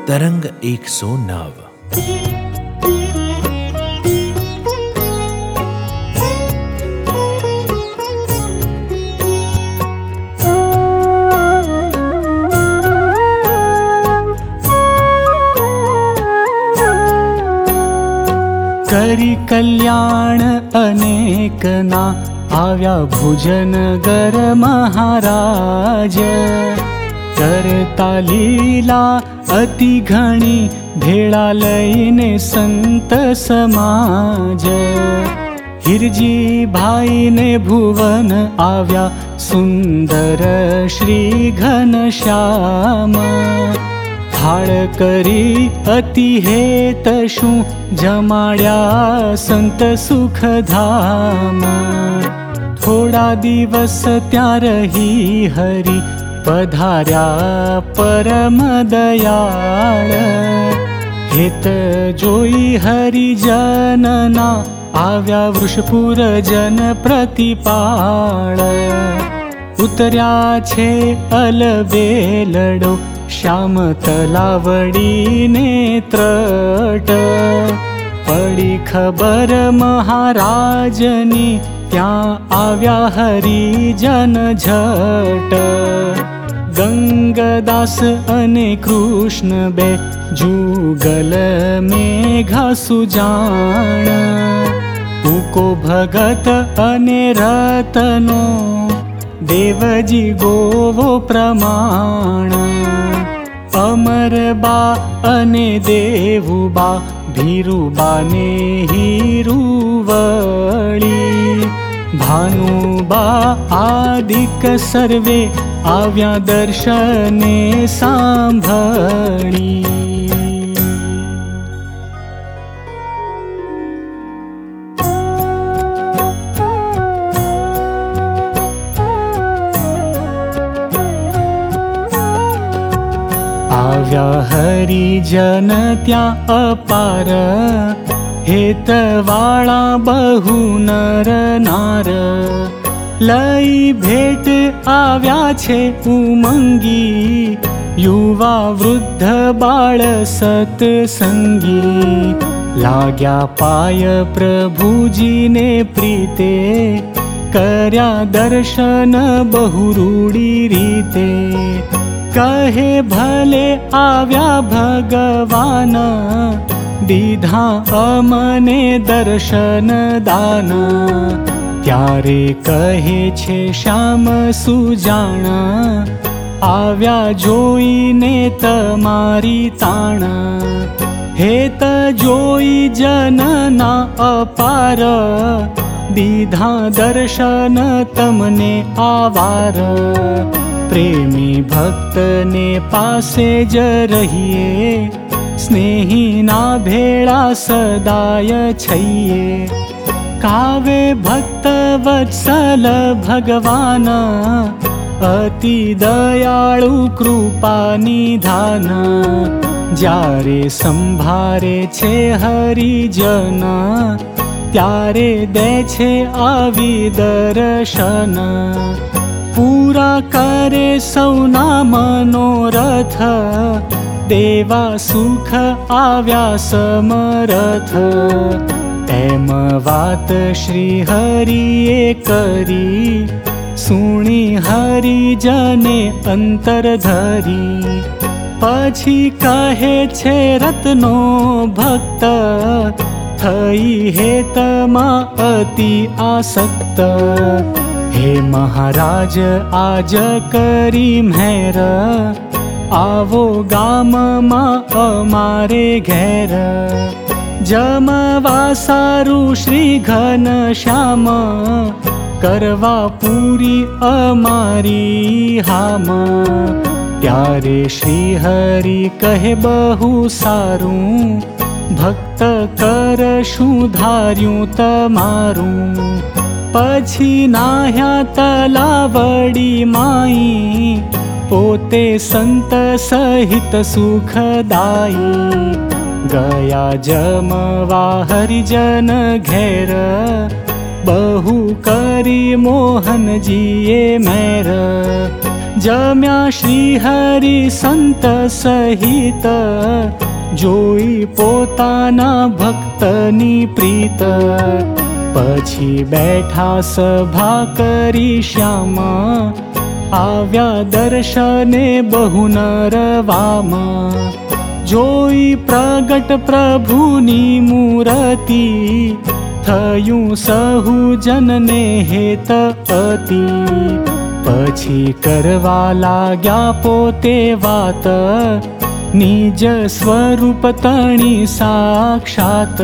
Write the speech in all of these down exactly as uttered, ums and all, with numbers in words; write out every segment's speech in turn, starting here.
तरंग एक सौ नव। करी कल्याण अनेकना आव्या भुजनगर महाराज। करता लीला अति घणी भेळा लईने संत समाज। हिरजी भाई ने भुवन आव्या सुंदर श्री घनश्याम। थाळ करी अति हेत शू जमाड्या संत सुखधाम। थोडा दिवस त्या रही हरी पधार्या परम दयाळ। हेत जोई हरि जनना आव्या वृषपुर जन प्रतिपाळ। उतर्या छे अलबेलडो श्याम तलावडी नेत्रट। पड़ी खबर महाराजनी त्या आव्या हरिजन झट। गंगदास अने कृष्ण बे जुगल मेघा सुजाण। उको भगत अने रतनो देवजी गोवो प्रमाण। अमरबा अने देवुबा भीरुबा ने हिरुवळी। भानुबा आदिक सर्वे आव्या दर्शने सांभळी। आव्या हरिजन त्या अपार। हेतवाळा बहु नर नार। लई भेट आव्या छे उमंगी। युवा वृद्ध बाळ सत्संगी। लाग्या पाय प्रभुजीने प्रीते। कर्या दर्शन बहुरूढी रीते। कहे भले आव्या भगवान। दीधा अमने दर्शन दान। त्यारे कहे छे श्याम सुजाण। आव्या जोईने तमारी ताण। हेत जोई जनना अपार। दीधा दर्शन तमने आवार। प्रेमी भक्त ने पासे ज रहिए। स्नेही ना भेळा सदाय छइए। कावे भक्त वत्सल भगवान। अति दयाळु कृपा निधान। जारे संभारे छे हरिजन। त्यारे दे छे आवी दर्शन। पूरा करे सौना मनोरथ। देवा सुख आव्या समरथ। एम वात श्री हरिए करी। सुणी हरिजने अंतर धरी। पछी कहे छे रत्नो भक्त। थई हेतमा अति आसक्त। हे महाराज आज करी मेहर। आवो गाम मा अमारे घेर। जमवा सारू श्री घनश्याम। करवा पूरी अमारी हाम। त्यारे श्री हरि कहे बहु सारू। भक्त करशु धार्यु तमारू। पछी नाह्या तलावडी माई। पोते संत सहित सुखदाई। गया जमवा हरिजन घेर। बहु करी मोहन जीए मेर। जम्या श्रीहरि संत सहित जोई पोताना भक्तनी प्रीत पछी बैठा सभा करी श्यामा आव्या दर्शने बहु नरवामा जोई प्रगट प्रभुनी मूर्ति थयुं सहु जनने हेत अति पछी करवा लाग्या पोते वात निज स्वरूप तणी साक्षात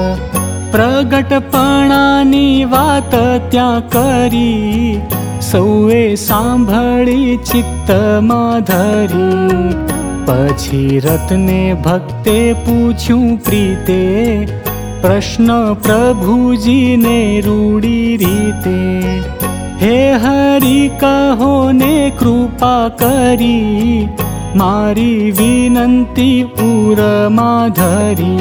प्रगटपणानी वात त्या करी सौए सांभळी चित्तमां धरी पछी रतने भक्ते पूछ्યું प्रीते प्रश्न प्रभुजी ने रूढ़ी रीते हे हरि कहो ने कृपा करी मारी विनंती उरमा धरी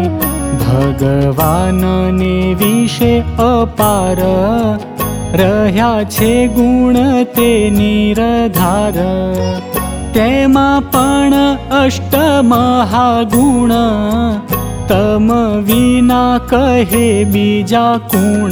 भगवान ने विषे अपार रह्या छे गुण ते निरधार तेमा पण अष्ट महागुण तम विना कहे बीजा कुण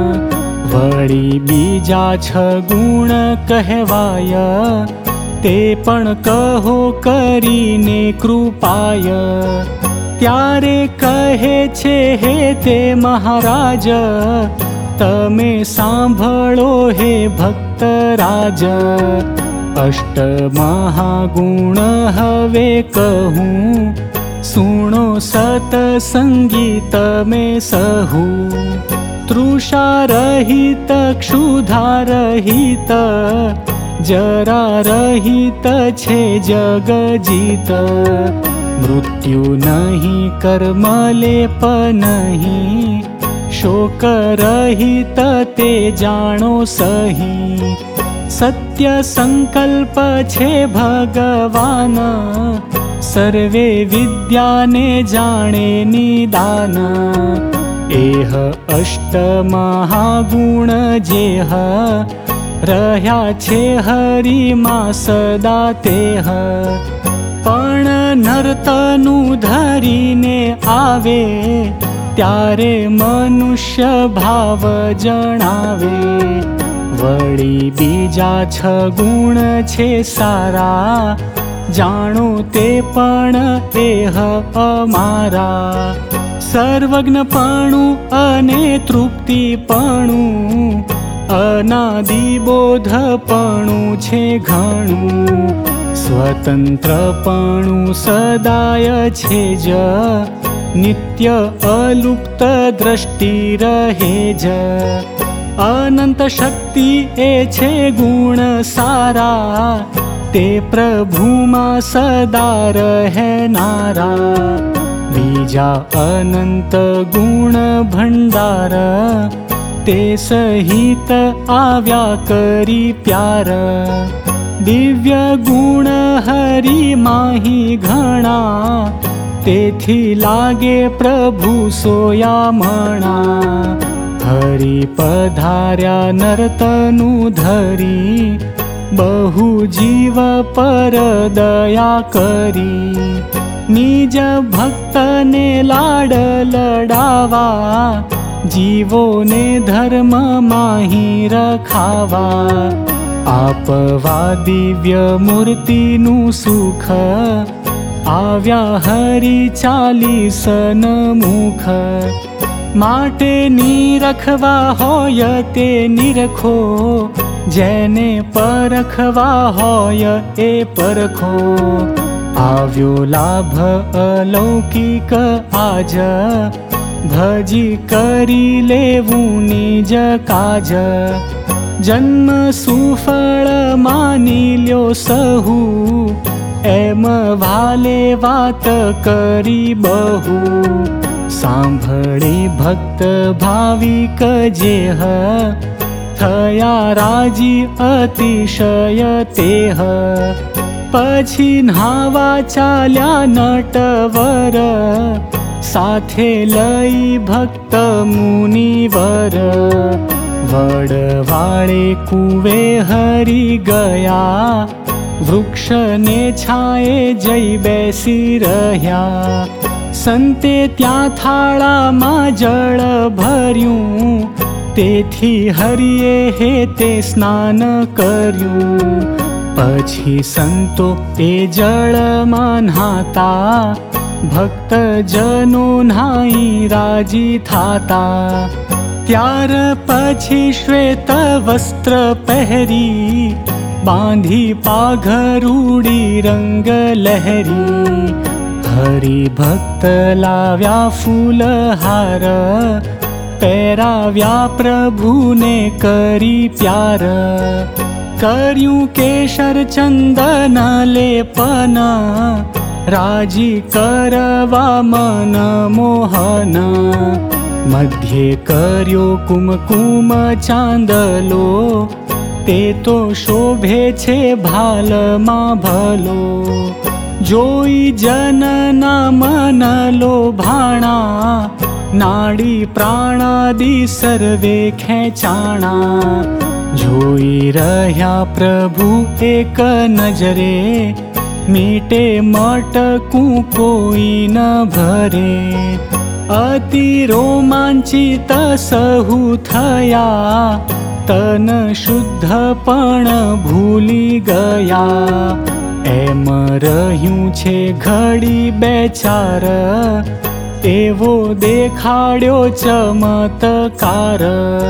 वળી बीजा छ गुण कहवाय ते पण कहो करीने कृपाय त्यारे कहे छे हे ते महाराज तमे सांभळो हे भक्तराज अष्ट महागुण हवे कहूं सुनो सतसंगीत में सहु तृषा रहित क्षुधा रहित जरा रहित छे जग जीत मृत्यु नहीं कर्म लेप नहीं शोक रहित ते जानो सही सत्य संकल्प छे भगवान सर्वे विद्या ने जाने निदान एह अष्ट महागुण जेह रह्या छे हरि मा सदा तेह पण नर्तनु धरीने आवे त्यारे मनुष्य भाव जणावे वળી बीजा छ गुण छे सारा जाणो ते पण एह अमारा सर्वज्ञपणु अने तृप्तिपणु अनादिबोधपणु छे घणु स्वतंत्रपणु सदाय छे ज नित्य अलुप्त दृष्टि रहे ज अनंत शक्ति ए छे गुण सारा ते प्रभुमा सदा रहेनारा बीजा अनंत गुण भंडार ते सहित आव्या करी प्यार दिव्य गुण हरि माही घणा तेथी लागे प्रभु सोया मणा हरि पधार्या नर्तनु धरी बहु जीव पर दया करी निज भक्त ने लाड लडावा जीवो ने धर्म माही रखावा आपवा दिव्य मूर्ति नु सुख आव्या हरि चालीसन मुख माटे निरखवा होय ते निरखो जेने परखवा होय ए परखो आव्यो लाभ अलौकिक आज भजी करी लेवू निज काज जन्म सुफल मानी ल्यो सहु एम भाले वात करी बहु सांभळी भक्त भाविक जेह थया राजी अतिशय तेह पछी न्हावा चाल्या नटवर साथे लई भक्त मुनिवर વડવાળે કુવે હરી ગયા, વૃક્ષને છાયે જઈ બેસી રહ્યા. સંતે ત્યાં થાળામાં જળ ભર્યું, તેથી હરિએ હે તે સ્નાન કર્યું. પછી સંતો એ જળમાં નહાતા, ભક્તજનો નાઈ રાજી થાતા. ત્યાર પછી શ્વેત વસ્ત્ર પહેરી, બાંધી પાઘરૂડી રંગ લહેરી. હરિભક્ત લાવ્યા ફૂલહાર, પહેરાવ્યા પ્રભુને કરી પ્યાર. કર્યું કેસર ચંદન લેપન, રાજી કરવા મન મોહન. મધ્યે કર્યો કુમકુમ ચાંદલો, તે તો શોભે છે ભાલમાં ભલો. જોઈ જનના મન લોભાણા, નાડી પ્રાણાદિ સર્વે ખેંચાણા. જોઈ રહ્યા પ્રભુ એક નજરે, મીટે મટકું કોઈ ન ભરે. અતિ રોમાંચિત સહુ થયા, તન શુદ્ધ પણ ભૂલી ગયા. એમ રહ્યું છે ઘડી બેચાર, એવો દેખાડ્યો ચમત્કાર.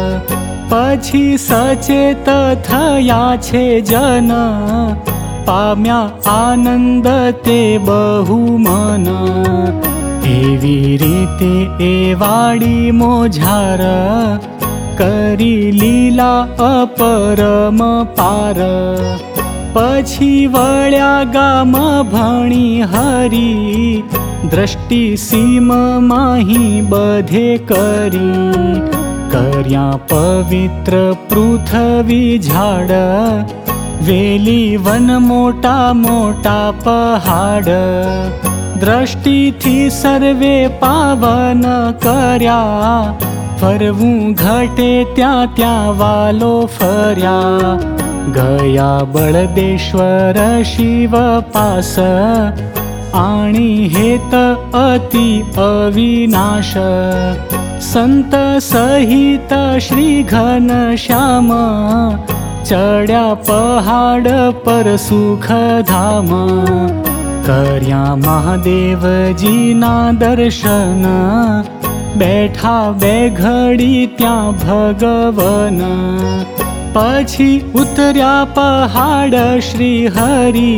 પછી સચેત થયા છે જન, પામ્યા આનંદ તે બહુ મન. એવી રીતે એ વાડી મોજાર, કરી લીલા અપરમ પાર. પછી વળ્યા ગામ ભણી હરી, દ્રષ્ટિ સીમ માહી બધે કરી. કર્યા પવિત્ર પૃથ્વી ઝાડ, વેલી વન મોટા મોટા પહાડ. દ્રષ્ટિથી સર્વે પાવન કર્યા, ફરવું ઘટે ત્યાં ત્યાં વાલો ફર્યા. ગયા બળદેશ્વર શિવ પાસ, આણી હેત અતિ અવિનાશ. સંત સહિત શ્રી ઘનશ્યામ, ચડ્યા પહાડ પર સુખધામ. કર્યા મહાદેવજીના દર્શન, બેઠા બે ઘડી ત્યાં ભગવન. પછી ઉતર્યા પહાડ શ્રી હરિ,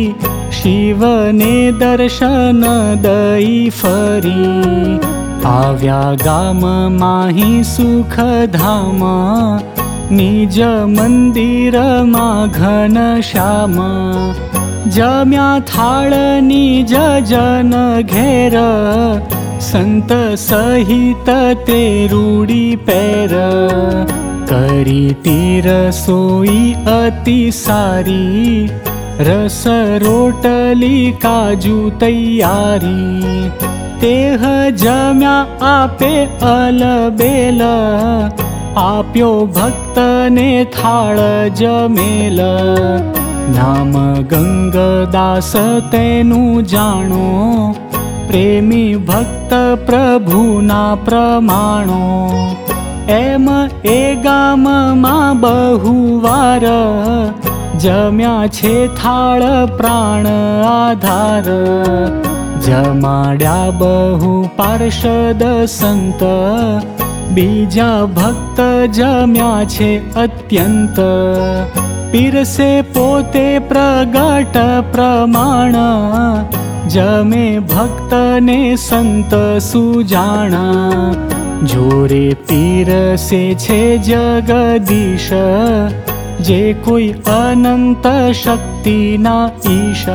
શિવને દર્શન દઈ ફરી. આવ્યા ગામ માહી સુખધામ, નિજ મંદિરમાં ઘનશ્યામ. જમ્યા થાળ નિજ જન ઘેર, સંત સહિત તે રૂડી પેર. કરી તી રસોઈ અતિ સારી, રસ રોટલી કાજુ તૈયારી. તેહ જમ્યા આપે અલબેલ, આપ્યો ભક્તને થાળ જમેલ. નામ ગંગદાસ તેનું જાણો, પ્રેમી ભક્ત પ્રભુના પ્રમાણો. એમ એ ગામમાં બહુ વાર, જમ્યા છે થાળ પ્રાણ આધાર. જમાડ્યા બહુ પાર્ષદ સંત, બીજા ભક્ત જમ્યા છે અત્યંત. પીરસે પોતે પ્રગટ પ્રમાણ, જમે ભક્તને સંત સુજાણા. જોરે પીરસે છે જગદીશ, જે કોઈ અનંત શક્તિના ઈશ.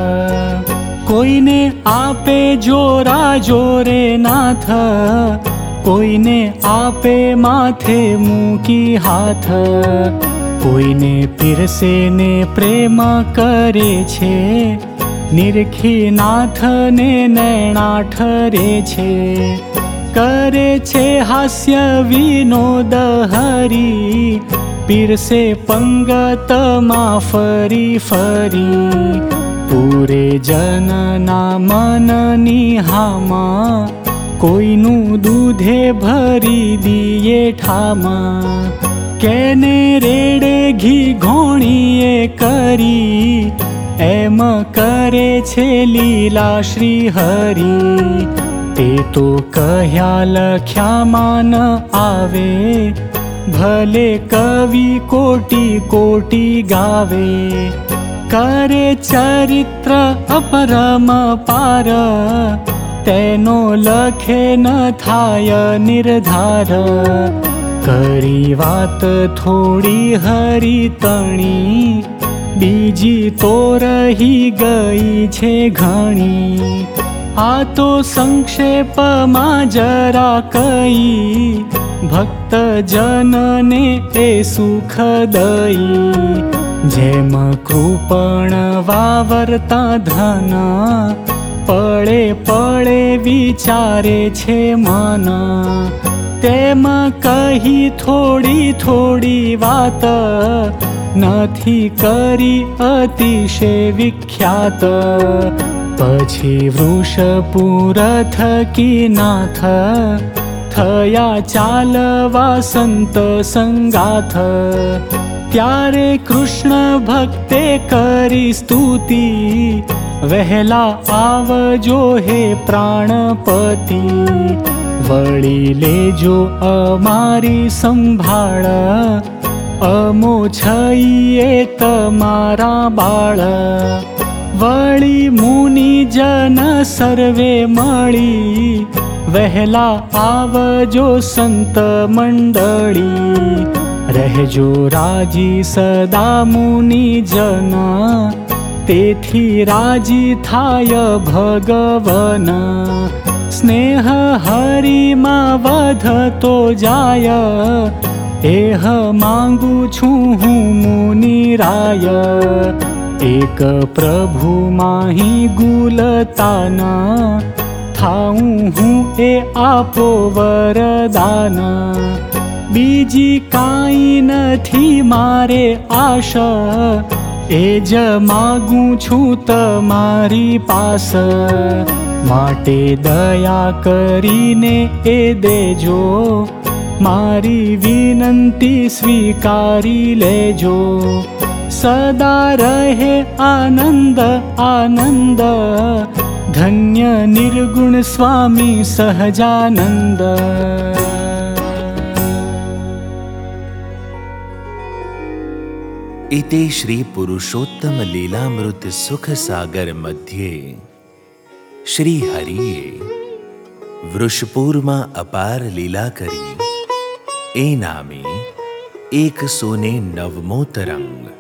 કોઈને આપે જોરા જોરે નાથ, કોઈને આપે માથે મૂકી હાથ. કોઈને પીરસે ને પ્રેમ કરે છે, નિરખી નાથને નૈણા ઠરે છે. करे छे हास्य विनोद हरी, पीरसे पंगत मा फरी फरी। पूरे जनना मननी हामा, कोईनु दूधे भरी दिए ठामा। केने रेड़े घी घोणीए करी, एम करे छे लीला श्री हरि। ते तो कह्या लख्या मान आवे, भले कवि कोटि कोटि गावे। करे चरित्र अपरम पार, तेनो लखे न थाय निर्धार। करी वात थोड़ी हरी तणी, बीजी तो रही गई छे घणी। आ तो संक्षेप मां जरा कई, भक्त जनने ए सुख दई। जेम कृपण वावरता धन, पड़े पड़े विचारे छे मन। तेम कही थोड़ी थोड़ी वात, नथी करी अतिशय विख्यात। पछी वृषपुर थकी नाथ, थया चालवा संत संगाथ। त्यारे कृष्ण भक्ते करी स्तुति, वहेला आवजो हे प्राणपति। वળી लेजो अमारी संभाळ, अमो छईए तमारा बाळ। वળી मुनि जन सर्वे मળી, वहेला आवजो संत मंडળી। रहजो राजी सदा मुनि जन, तेथी राजी थाय भगवन। स्नेह हरि मा वधतो जाय, एह मांगू छूं हूँ मुनिराय। एक प्रभु माही गुलताना, थाऊं हूँ ए आपो वरदान। बीजी काई नथी मारे आशा, ए ज मागू छूं तमारी पास। माटे दया करीने ए देजो, मारी विनंती स्वीकारी लेजो। सदा रहे आनंद आनंद, धन्य निर्गुण स्वामी सहजानंद। इति श्री पुरुषोत्तम लीलामृत सुख सागर मध्ये श्री हरिये वृषपुरमा अपार लीला करी, ए नामे एक सोने नवमो तरंग।